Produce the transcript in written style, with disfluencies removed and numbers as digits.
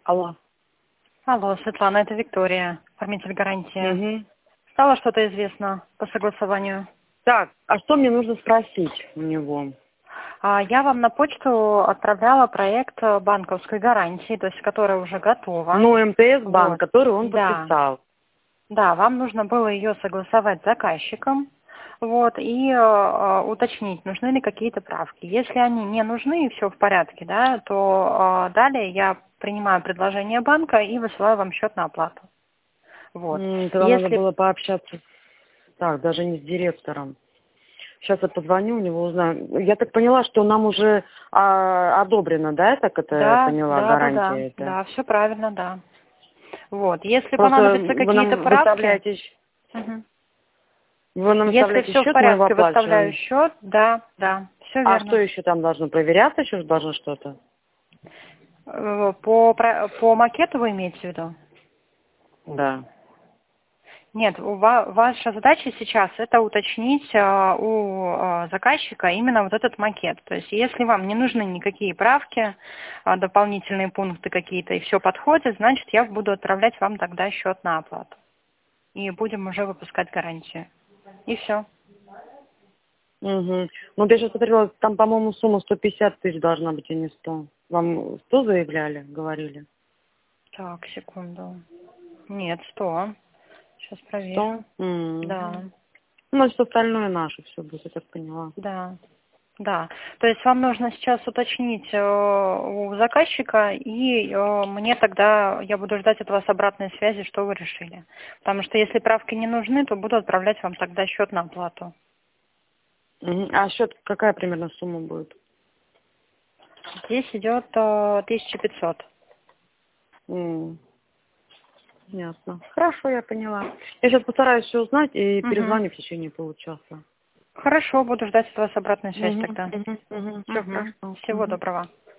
Алло. Алло, Светлана, это Виктория, оформитель гарантии. Угу. Стало что-то известно по согласованию? Так, а что мне нужно спросить у него? Я вам на почту отправляла проект банковской гарантии, то есть которая уже готова. Ну, МТС банк, Вот. который он Да. подписал. Да, вам нужно было ее согласовать с заказчиком. Вот, и уточнить, нужны ли какие-то правки. Если они не нужны и все в порядке, да, то далее я принимаю предложение банка и высылаю вам счет на оплату. Вот. Тогда надо Если было пообщаться. Так, даже не с директором. Сейчас я позвоню у него, узнаю. Я так поняла, что нам уже одобрено, да, я так это Да, поняла, да, да, да, гарантия это? да, все правильно, да. Вот, если Просто понадобятся вы какие-то нам правки, выставляете, мгм. вы нам Если выставляете все в счет, мы его порядке, выставляю оплачиваем. счет, да, да, все А что верно. еще там должно проверяться, еще должно что-то? По макету вы имеете в виду? Да. Нет, ваша задача сейчас это уточнить у заказчика именно вот этот макет. То есть если вам не нужны никакие правки, дополнительные пункты какие-то и все подходит, значит я буду отправлять вам тогда счет на оплату. И будем уже выпускать гарантию. И все. Угу. Ну, я сейчас смотрела, там, по-моему, сумма 150 тысяч должна быть, а не 100. Вам 100 заявляли, говорили? Так, секунду. Нет, 100. Сейчас 100? проверю. Да, Значит, остальное наше все будет, я так поняла. да, да. То есть вам нужно сейчас уточнить у заказчика, и мне тогда, я буду ждать от вас обратной связи, что вы решили. Потому что если правки не нужны, то буду отправлять вам тогда счет на оплату. Мгм. А счет какая примерно сумма будет? Здесь идет 1500. М, Ясно. Хорошо, я поняла. Я сейчас постараюсь все узнать и Угу. перезвоню в течение получаса. Хорошо, буду ждать от вас обратной связи Угу, тогда. угу, угу. Все Угу. хорошо. Всего доброго.